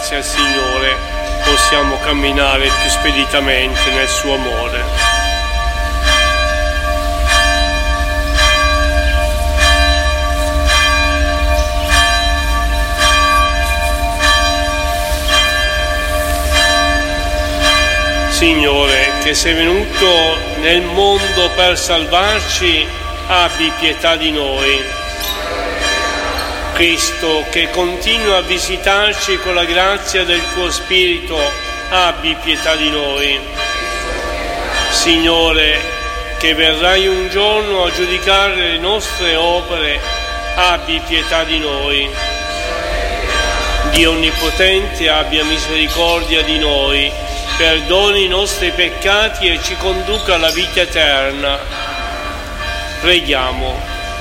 grazie al Signore possiamo camminare più speditamente nel suo amore. Signore, che sei venuto nel mondo per salvarci, abbi pietà di noi. Cristo, che continua a visitarci con la grazia del tuo Spirito, abbi pietà di noi. Signore, che verrai un giorno a giudicare le nostre opere, abbi pietà di noi. Dio Onnipotente, abbia misericordia di noi, perdoni i nostri peccati e ci conduca alla vita eterna. Preghiamo.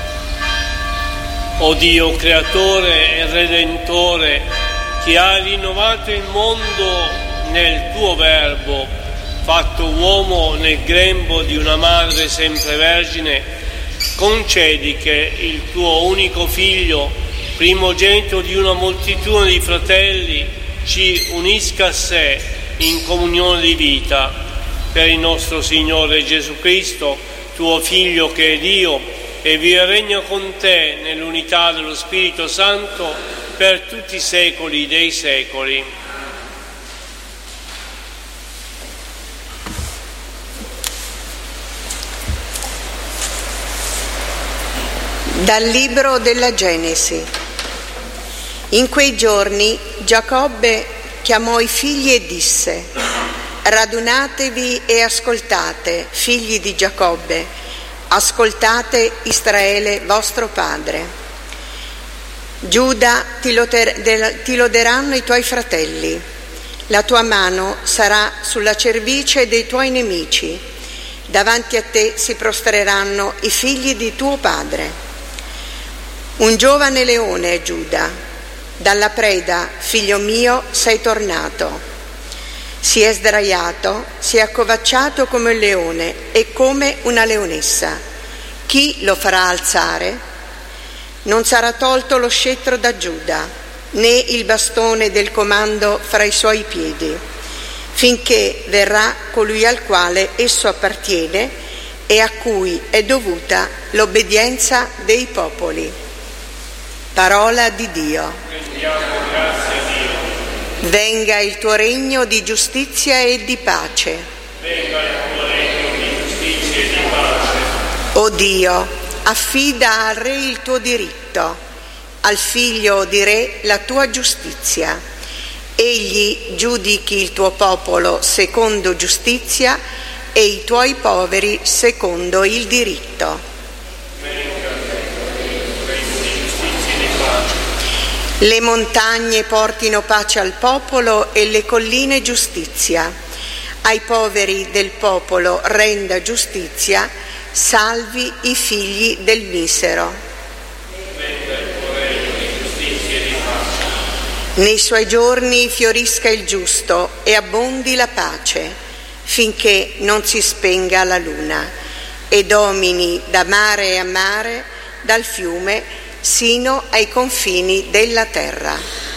O Dio Creatore e Redentore, che hai rinnovato il mondo nel tuo Verbo, fatto uomo nel grembo di una madre sempre vergine, concedi che il tuo unico Figlio, primogenito di una moltitudine di fratelli, ci unisca a sé in comunione di vita, per il nostro Signore Gesù Cristo, tuo Figlio che è Dio e vive e regna con te nell'unità dello Spirito Santo per tutti i secoli dei secoli. Dal libro della Genesi. In quei giorni Giacobbe chiamò i figli e disse: radunatevi e ascoltate, figli di Giacobbe, ascoltate Israele vostro padre. Giuda, ti loderanno i tuoi fratelli, la tua mano sarà sulla cervice dei tuoi nemici, davanti a te si prostreranno i figli di tuo padre. Un giovane leone è Giuda, dalla preda, figlio mio, sei tornato. Si è sdraiato, si è accovacciato come un leone e come una leonessa. Chi lo farà alzare? Non sarà tolto lo scettro da Giuda, né il bastone del comando fra i suoi piedi, finché verrà colui al quale esso appartiene e a cui è dovuta l'obbedienza dei popoli. Parola di Dio. Grazie a Dio. Venga il tuo regno di giustizia e di pace. Venga il tuo regno di giustizia e di pace. O Dio, affida al Re il tuo diritto, al Figlio di Re la tua giustizia. Egli giudichi il tuo popolo secondo giustizia e i tuoi poveri secondo il diritto. Le montagne portino pace al popolo e le colline giustizia. Ai poveri del popolo renda giustizia, salvi i figli del misero. Nei suoi giorni fiorisca il giusto e abbondi la pace, finché non si spenga la luna, e domini da mare a mare, dal fiume sino ai confini della terra.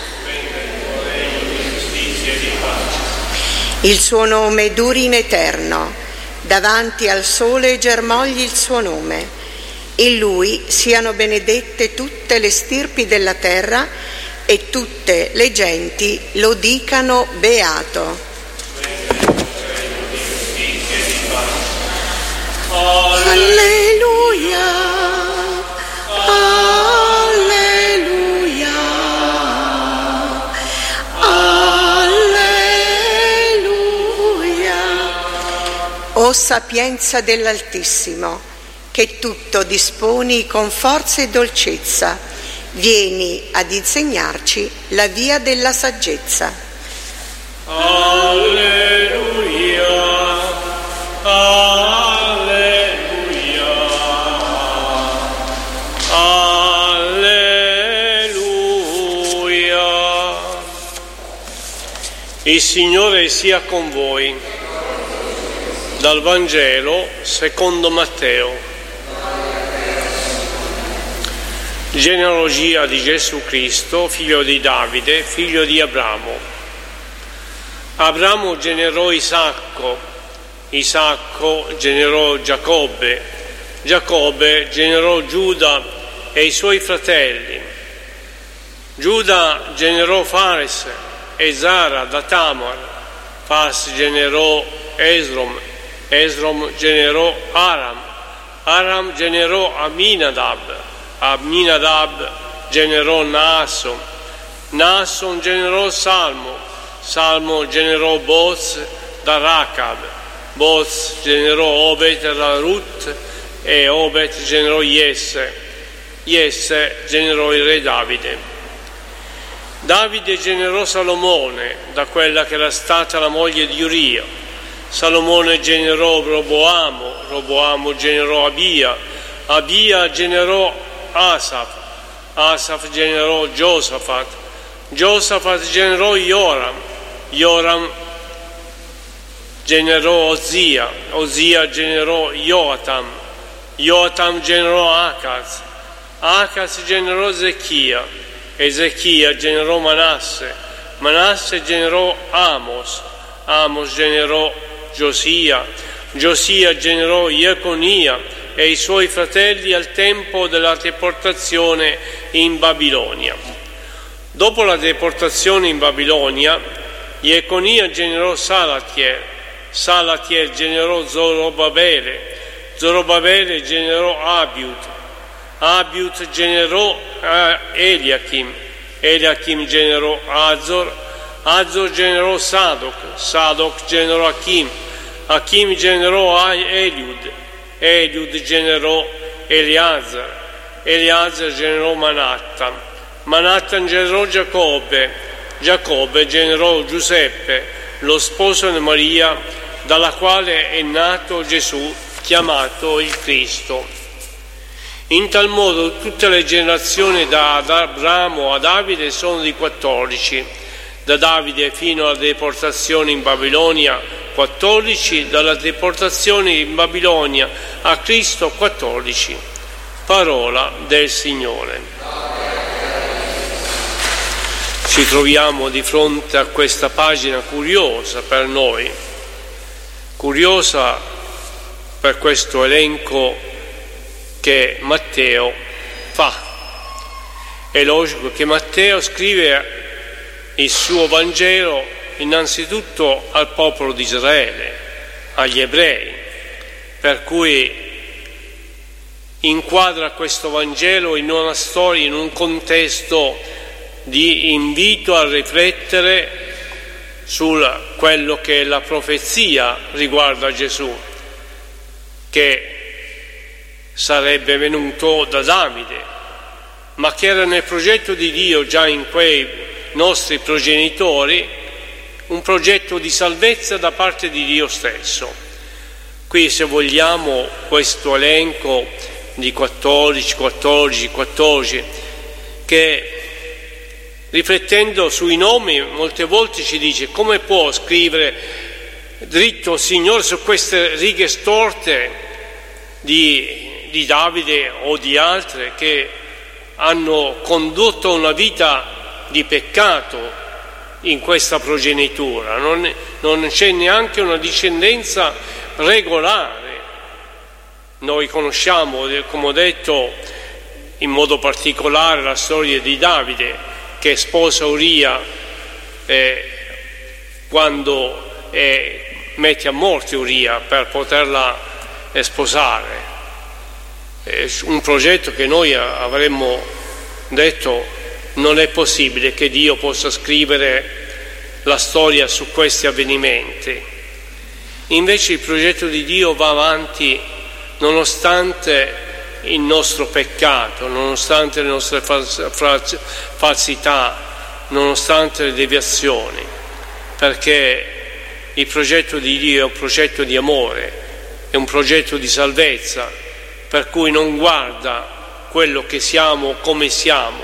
Il suo nome duri in eterno, davanti al sole germogli il suo nome. In lui siano benedette tutte le stirpi della terra e tutte le genti lo dicano beato. Alleluia. Alleluia, alleluia. O sapienza dell'Altissimo, che tutto disponi con forza e dolcezza, vieni ad insegnarci la via della saggezza. Alleluia, alleluia, alleluia. Il Signore sia con voi. Dal Vangelo secondo Matteo. Genealogia di Gesù Cristo, figlio di Davide, figlio di Abramo. Abramo generò Isacco, Isacco generò Giacobbe, Giacobbe generò Giuda e i suoi fratelli. Giuda generò Fares e Zara da Tamar, Fares generò Esrom, Esrom generò Aram, Aram generò Aminadab, Aminadab generò Naasson, Naasson generò Salmo, Salmo generò Boz da Racab, Boz generò Obed da Ruth e Obed generò Jesse, Jesse generò il re Davide. Davide generò Salomone da quella che era stata la moglie di Uria, Salomone generò Roboamo, Roboamo generò Abia, Abia generò Asaf, Asaf generò Giosafat, Giosafat generò Joram, Joram generò Ozia, Ozia generò Joatam, Joatam generò Acaz, Acaz generò Ezechia, Ezechia generò Manasse, Manasse generò Amos, Amos generò Giosia, Giosia generò Jeconia e i suoi fratelli al tempo della deportazione in Babilonia. Dopo la deportazione in Babilonia, Jeconia generò Salatiel, Salatiel generò Zorobabele, Zorobabele generò Abiud, Abiud generò Eliachim, Eliachim generò Azor, Azor generò Sadoc, Sadoc generò Achim, Achim generò Eliud, Eliud generò Eleazar, Eleazar generò Manattan, Manattan generò Giacobbe, Giacobbe generò Giuseppe, lo sposo di Maria, dalla quale è nato Gesù, chiamato il Cristo. In tal modo tutte le generazioni da Abramo a Davide sono di 14, da Davide fino alla deportazione in Babilonia 14, dalla deportazione in Babilonia a Cristo 14. Parola del Signore. Ci troviamo di fronte a questa pagina curiosa per noi, curiosa per questo elenco che Matteo fa. È logico che Matteo scrive il suo Vangelo innanzitutto al popolo di Israele, agli ebrei, per cui inquadra questo Vangelo in una storia, in un contesto di invito a riflettere su quello che è la profezia riguardo a Gesù, che sarebbe venuto da Davide, ma che era nel progetto di Dio già in quei nostri progenitori, un progetto di salvezza da parte di Dio stesso. Qui, se vogliamo, questo elenco di 14, che riflettendo sui nomi molte volte ci dice: come può scrivere dritto il Signore su queste righe storte di Davide o di altre che hanno condotto una vita di peccato in questa progenitura? Non c'è neanche una discendenza regolare. Noi conosciamo, come ho detto, in modo particolare la storia di Davide, che sposa Uria quando mette a morte Uria per poterla sposare. Un progetto che noi avremmo detto: non è possibile che Dio possa scrivere la storia su questi avvenimenti. Invece il progetto di Dio va avanti nonostante il nostro peccato, nonostante le nostre falsità, nonostante le deviazioni, perché il progetto di Dio è un progetto di amore, è un progetto di salvezza, per cui non guarda quello che siamo, come siamo,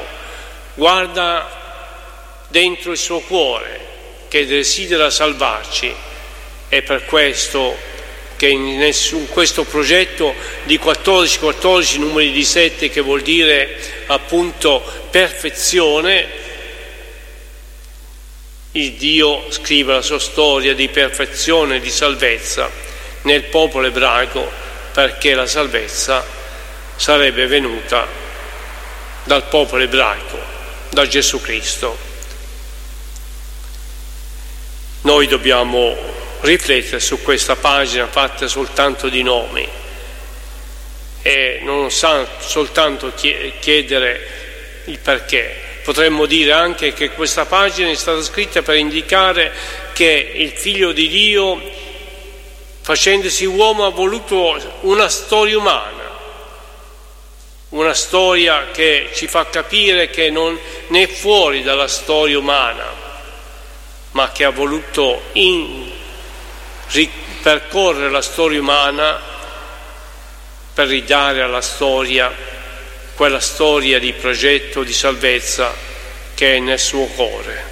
guarda dentro il suo cuore che desidera salvarci. È per questo che in questo progetto di 14, numeri di 7, che vuol dire appunto perfezione, il Dio scrive la sua storia di perfezione e di salvezza nel popolo ebraico, perché la salvezza sarebbe venuta dal popolo ebraico, da Gesù Cristo. Noi dobbiamo riflettere su questa pagina fatta soltanto di nomi e non soltanto chiedere il perché. Potremmo dire anche che questa pagina è stata scritta per indicare che il Figlio di Dio, facendosi uomo, ha voluto una storia umana, una storia che ci fa capire che non è fuori dalla storia umana, ma che ha voluto ripercorrere la storia umana per ridare alla storia quella storia di progetto di salvezza che è nel suo cuore.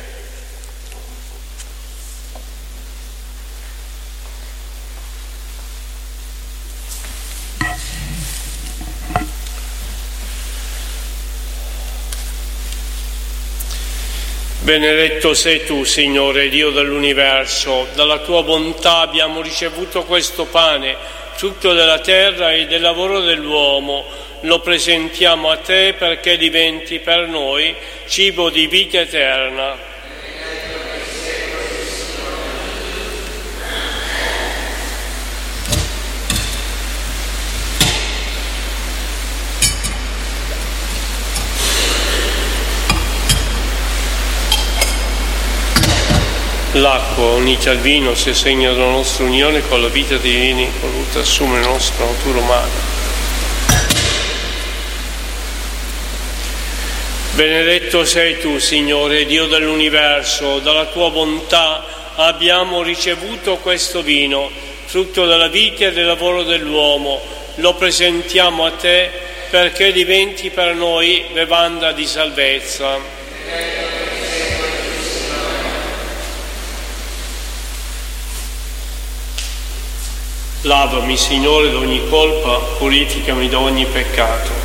Benedetto sei tu, Signore, Dio dell'universo. Dalla tua bontà abbiamo ricevuto questo pane, frutto della terra e del lavoro dell'uomo. Lo presentiamo a te perché diventi per noi cibo di vita eterna. L'acqua unita al vino si segna della nostra unione con la vita divina voluta assumere la nostra natura umana. Benedetto sei tu, Signore, Dio dell'universo. Dalla tua bontà abbiamo ricevuto questo vino, frutto della vita e del lavoro dell'uomo. Lo presentiamo a te perché diventi per noi bevanda di salvezza. Lavami, Signore, da ogni colpa, purificami da ogni peccato.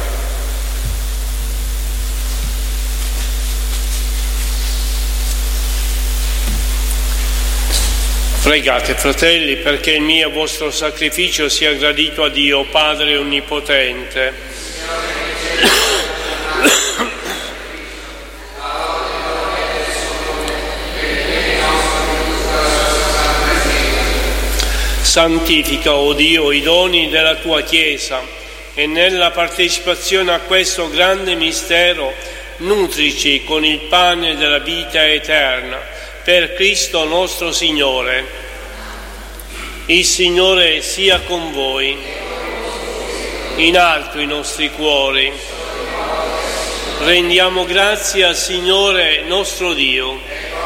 Pregate, fratelli, perché il mio e vostro sacrificio sia gradito a Dio, Padre Onnipotente. Santifica, o Dio, i doni della tua Chiesa e nella partecipazione a questo grande mistero nutrici con il pane della vita eterna. Per Cristo nostro Signore. Il Signore sia con voi. In alto i nostri cuori. Rendiamo grazie al Signore nostro Dio.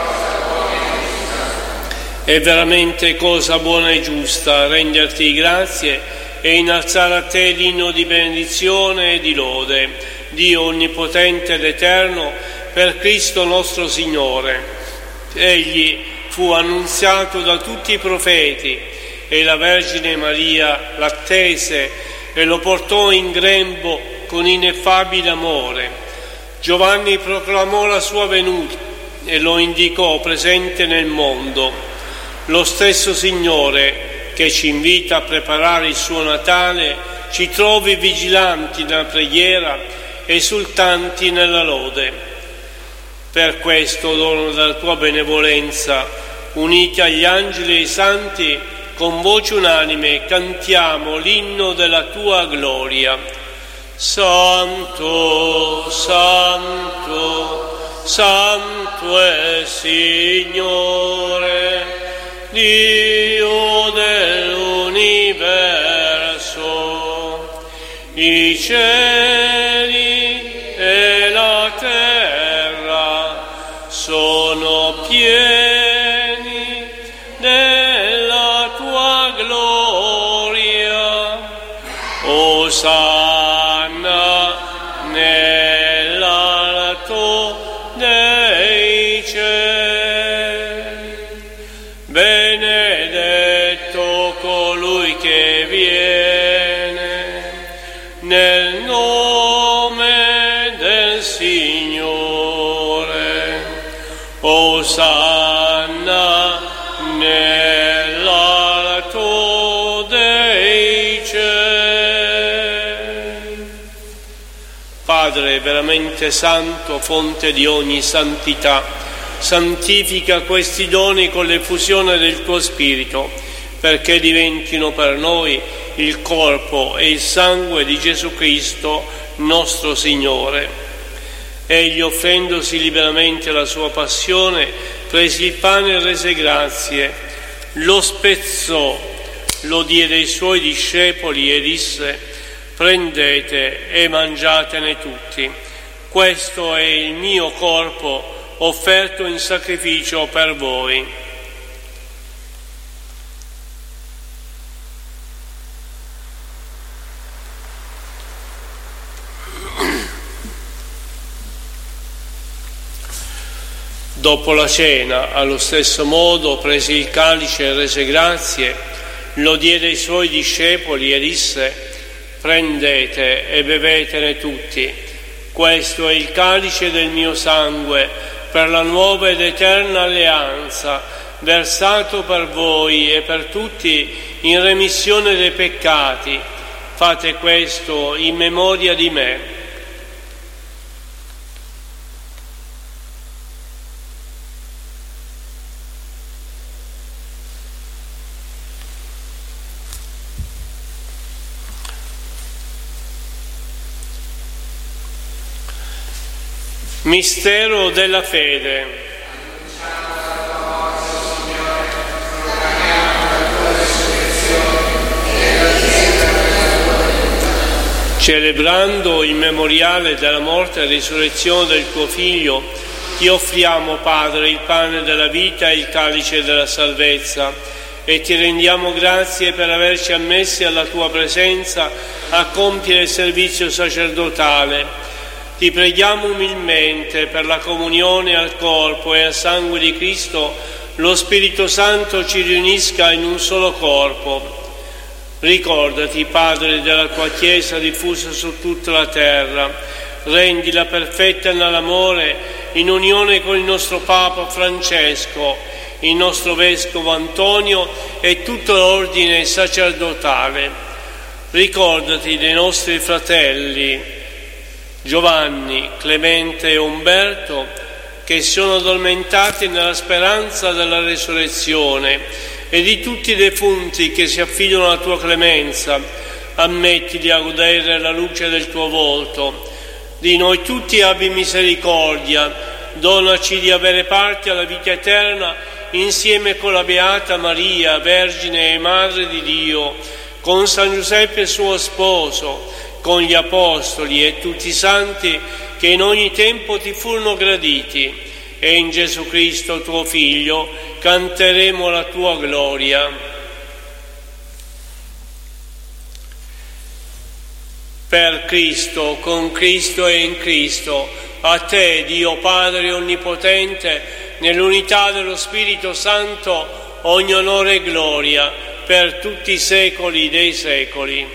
È veramente cosa buona e giusta renderti grazie e innalzare a te l'inno di benedizione e di lode, Dio onnipotente ed eterno, per Cristo nostro Signore. Egli fu annunziato da tutti i profeti e la Vergine Maria l'attese e lo portò in grembo con ineffabile amore. Giovanni proclamò la sua venuta e lo indicò presente nel mondo. Lo stesso Signore che ci invita a preparare il suo Natale ci trovi vigilanti nella preghiera, esultanti nella lode. Per questo dono della tua benevolenza, uniti agli angeli e ai santi, con voce unanime cantiamo l'inno della tua gloria. Santo, Santo, Santo è Signore, Dio dell'universo. I cieli e la terra sono pieni della tua gloria. Osanna nell'alto dei cieli. Benedetto colui che viene nel nome del Signore. Osanna veramente santo, fonte di ogni santità, santifica questi doni con l'effusione del tuo Spirito, perché diventino per noi il corpo e il sangue di Gesù Cristo, nostro Signore. Egli, offrendosi liberamente alla sua passione, prese il pane e rese grazie, lo spezzò, lo diede ai suoi discepoli e disse: prendete e mangiatene tutti, questo è il mio corpo offerto in sacrificio per voi. Dopo la cena, allo stesso modo, prese il calice e rese grazie, lo diede ai suoi discepoli e disse: prendete e bevetene tutti, questo è il calice del mio sangue, per la nuova ed eterna alleanza, versato per voi e per tutti in remissione dei peccati. Fate questo in memoria di me. Mistero della fede. Celebrando il memoriale della morte e risurrezione del tuo Figlio, ti offriamo, Padre, il pane della vita e il calice della salvezza, e ti rendiamo grazie per averci ammessi alla tua presenza a compiere il servizio sacerdotale. Ti preghiamo umilmente per la comunione al corpo e al sangue di Cristo, lo Spirito Santo ci riunisca in un solo corpo. Ricordati, Padre, della tua Chiesa diffusa su tutta la terra, rendila perfetta nell'amore, in unione con il nostro Papa Francesco, il nostro Vescovo Antonio e tutto l'ordine sacerdotale. Ricordati dei nostri fratelli Giovanni, Clemente e Umberto, che sono addormentati nella speranza della resurrezione, e di tutti i defunti che si affidano alla tua clemenza. Ammettili a godere la luce del tuo volto. Di noi tutti abbi misericordia, donaci di avere parte alla vita eterna insieme con la Beata Maria, Vergine e Madre di Dio, con San Giuseppe suo sposo, con gli Apostoli e tutti i santi che in ogni tempo ti furono graditi, e in Gesù Cristo tuo Figlio canteremo la tua gloria. Per Cristo, con Cristo e in Cristo, a te, Dio Padre Onnipotente, nell'unità dello Spirito Santo, ogni onore e gloria per tutti i secoli dei secoli.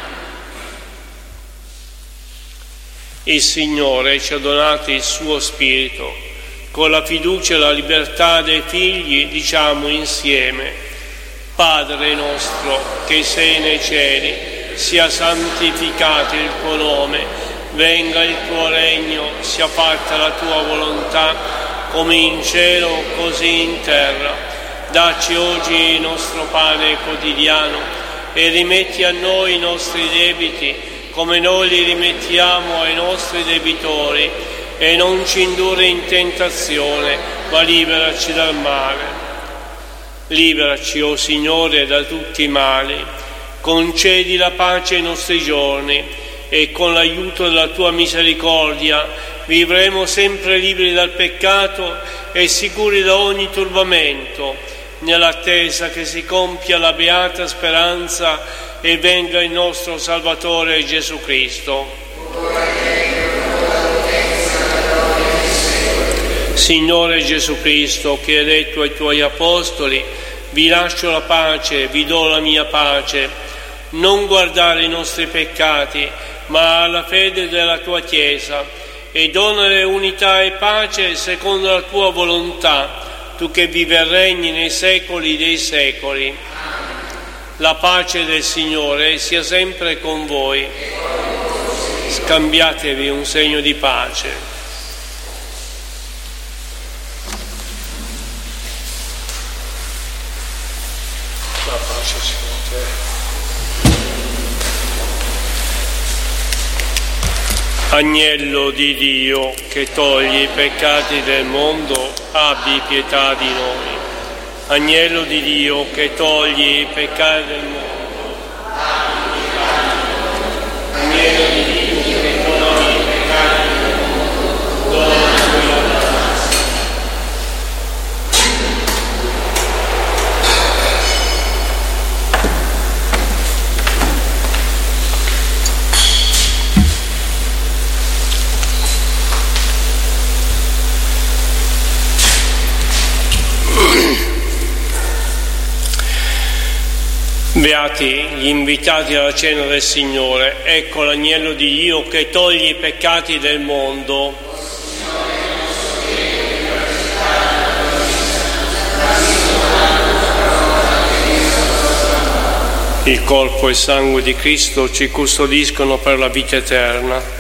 Il Signore ci ha donato il suo Spirito. Con la fiducia e la libertà dei figli diciamo insieme: Padre nostro che sei nei cieli, sia santificato il tuo nome, venga il tuo regno, sia fatta la tua volontà, come in cielo così in terra. Dacci oggi il nostro pane quotidiano e rimetti a noi i nostri debiti, come noi li rimettiamo ai nostri debitori, e non ci indurre in tentazione, ma liberaci dal male. Liberaci, o Signore, da tutti i mali, concedi la pace ai nostri giorni, e con l'aiuto della tua misericordia vivremo sempre liberi dal peccato e sicuri da ogni turbamento, nell'attesa che si compia la beata speranza e venga il nostro Salvatore Gesù Cristo. Signore Gesù Cristo, che hai detto ai tuoi Apostoli: vi lascio la pace, vi do la mia pace, non guardare i nostri peccati, ma alla fede della tua Chiesa, e donare unità e pace secondo la tua volontà, tu che vivi e regni nei secoli dei secoli. La pace del Signore sia sempre con voi. scambiatevi un segno di pace. La pace sia con te. Agnello di Dio che togli i peccati del mondo, abbi pietà di noi. Agnello di Dio che togli i peccati del mondo, abbi pietà di noi. Agnello di Dio che togli i peccati del mondo, dona quella grazia. Beati gli invitati alla cena del Signore, ecco l'agnello di Dio che toglie i peccati del mondo. Il corpo e il sangue di Cristo ci custodiscono per la vita eterna.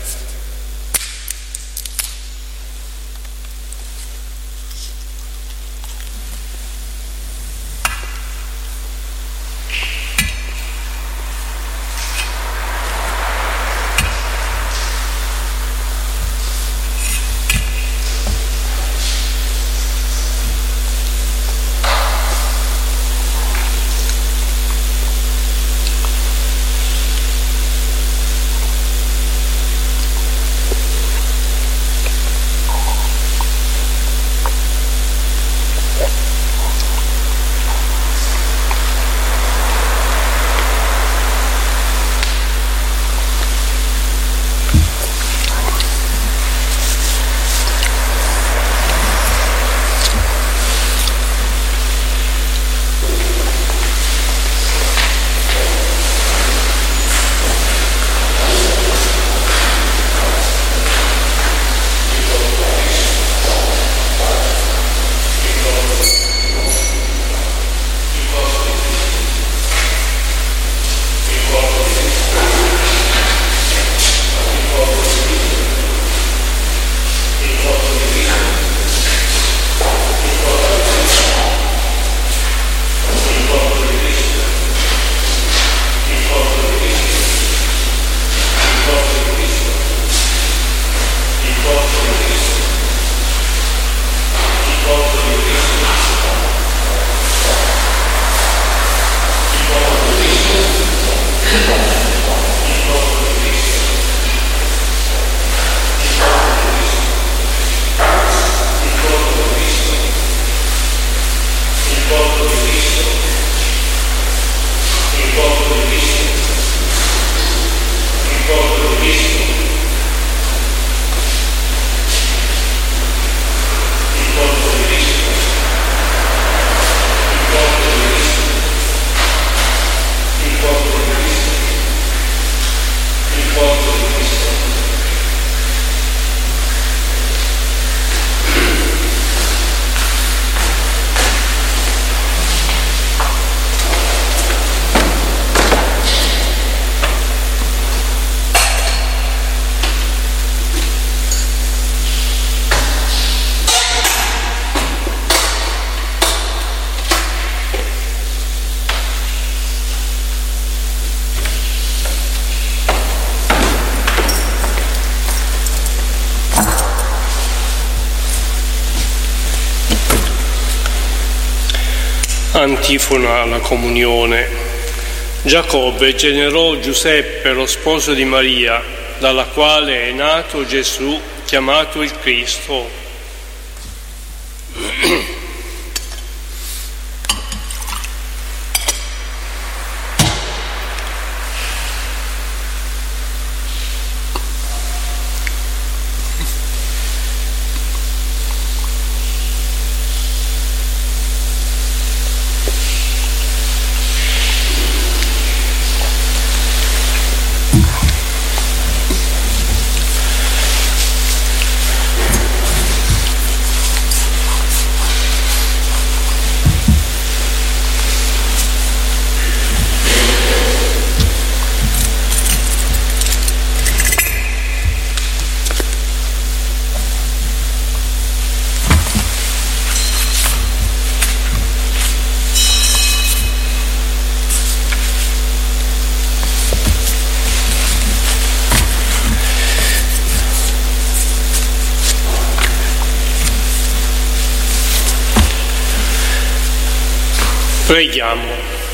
Antifona alla comunione. Giacobbe generò Giuseppe, lo sposo di Maria, dalla quale è nato Gesù, chiamato il Cristo. Preghiamo.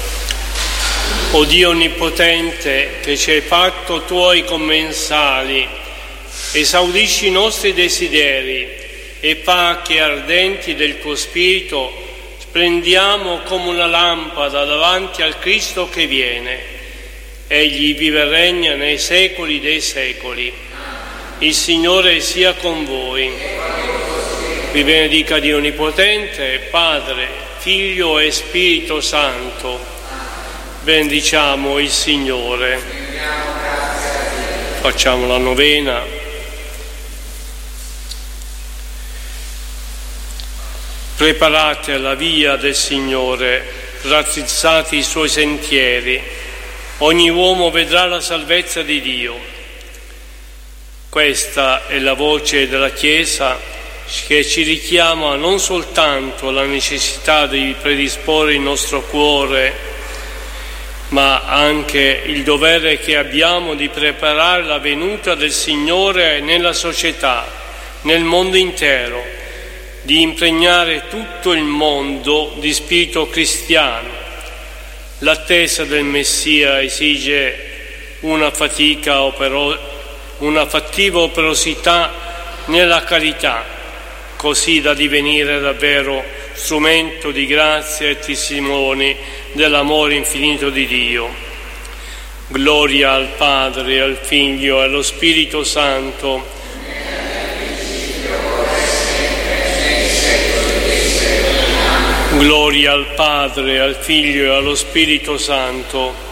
O Dio Onnipotente, che ci hai fatto Tuoi commensali, esaudisci i nostri desideri e fa che ardenti del Tuo Spirito splendiamo come una lampada davanti al Cristo che viene. Egli vive e regna nei secoli dei secoli. Il Signore sia con voi. Vi benedica Dio Onnipotente, Padre, Figlio e Spirito Santo. Benediciamo il Signore. Facciamo la novena. Preparate alla via del Signore, raddrizzati i Suoi sentieri. Ogni uomo vedrà la salvezza di Dio. Questa è la voce della Chiesa che ci richiama non soltanto alla necessità di predisporre il nostro cuore, ma anche il dovere che abbiamo di preparare la venuta del Signore nella società, nel mondo intero, di impregnare tutto il mondo di spirito cristiano. L'attesa del Messia esige una fattiva operosità nella carità, così da divenire davvero strumento di grazia e testimoni dell'amore infinito di Dio. Gloria al Padre, al Figlio e allo Spirito Santo. Gloria al Padre, al Figlio e allo Spirito Santo.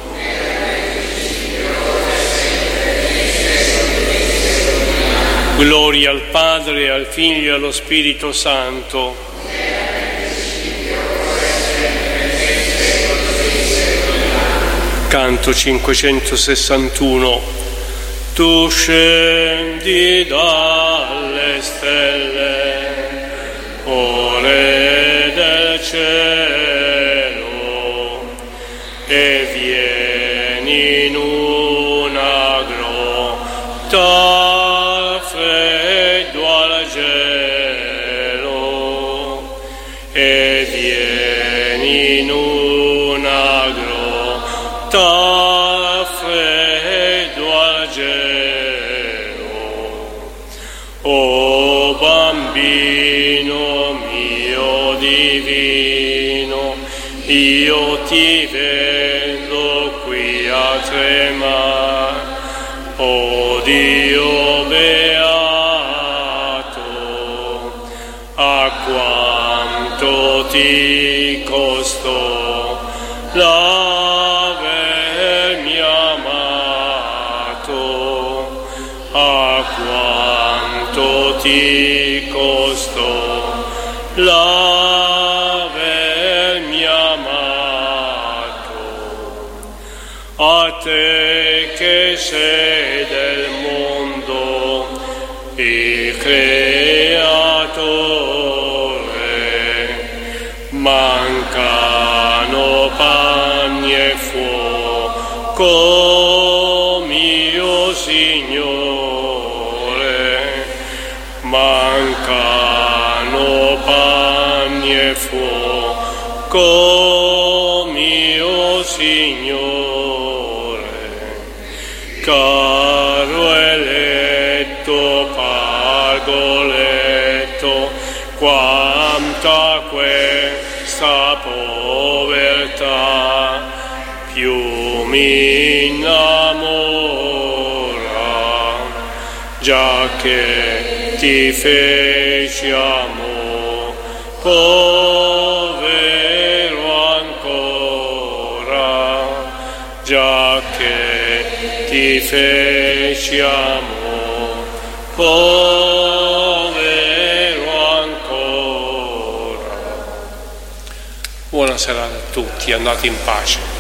Gloria al Padre, al Figlio e allo Spirito Santo. Canto 561. Tu scendi dalle stelle, o Re del cielo, e vieni in una grotta freddo al gelo, e vieni in una grotta freddo al gelo. O bambino mio divino, io ti vedo qui a tremare. O Dio beato, a quanto ti costò l'avermi amato, a quanto ti costò l'avermi amato. A te che sei del mondo il creatore, mancano panni e fuoco, mio Signore, mancano panni e fuoco, mio Signore. Caro eletto pargoletto, quanta questa povertà più mi innamora, già che ti feci amore, povero ancora, già che ti feci amore, povero ancora. Buona serata a tutti, andate in pace.